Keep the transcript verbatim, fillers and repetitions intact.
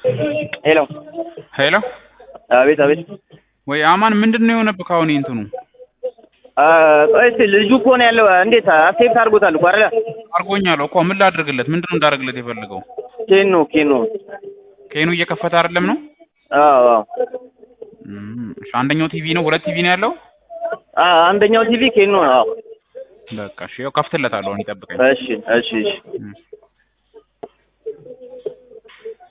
ሄሎ ሄሎ አቤት አቤት ወይ አማን ምንድነው የሆነብህ አሁን እንትኑ አ ቆይስ ልጁ እኮ ነው ያለው እንዴት አክሴፕት አድርጎታል እኮ አይደል አድርጎኛል እኮ ምን ላድርግለት ምንድነው እንዳደርግለት የፈለገው ኬኖ ኬኖ ኬኑ እየከፈተ አይደለም ነው አዎ አዎ እሺ አንደኛው ቲቪ ነው ሁለት ቲቪ ነው ያለው አ አንደኛው ቲቪ ኬኖ ነው አዎ በቃ እሺ ያው ከፍትለታለሁ አሁን ይጠብቀኝ እሺ እሺ እሺ